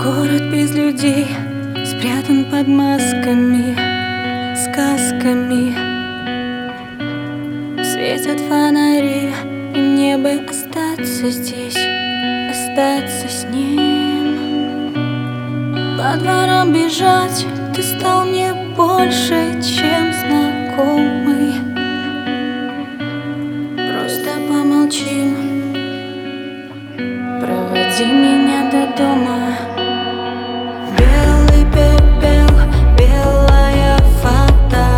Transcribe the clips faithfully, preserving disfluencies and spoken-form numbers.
Город без людей спрятан под масками, сказками. Светят фонари, и мне бы остаться здесь, остаться с ним. По дворам бежать, ты стал мне больше, чем знакомый. Просто помолчим, проводи меня до дома. Белый пепел, белая фата.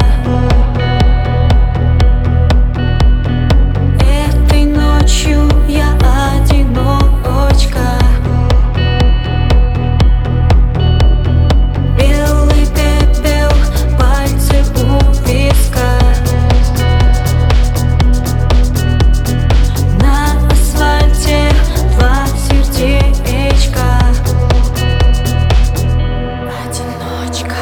Этой ночью я одиночка. Белый пепел, пальцы у виска. На асфальте два сердечка. Одиночка.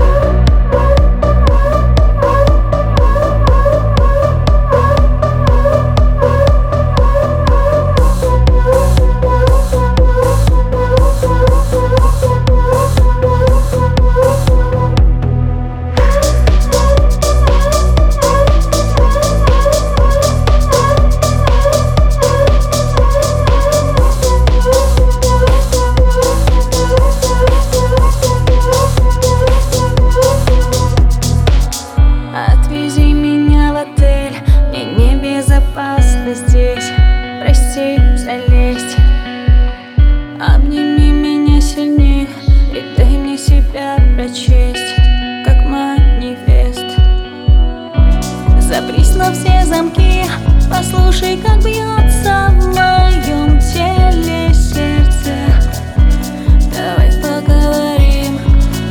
Отвези меня в отель, мне небезопасно здесь. Прости за лесть. Обними меня сильнее и дай мне себя прочесть, как манифест. Запрись на все замки, послушай, как бьется в моем теле сердце. Давай поговорим,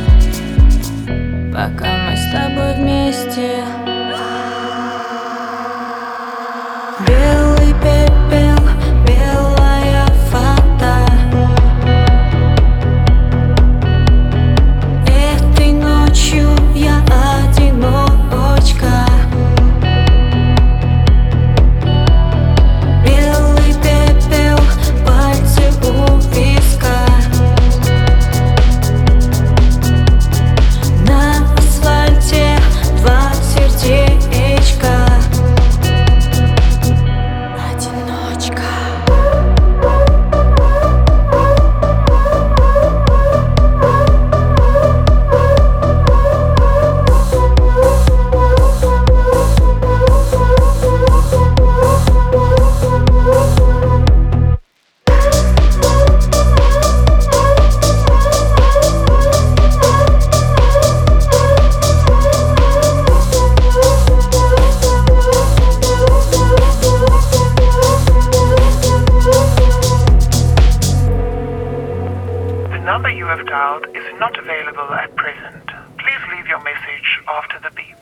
пока мы с тобой вместе. Белый пепел, белая фата. Этой ночью я одиночка. Белый пепел, пальцы у виска. На асфальте два сердечка. Одиночка. The number you have dialed is not available at present. Please leave your message after the beep.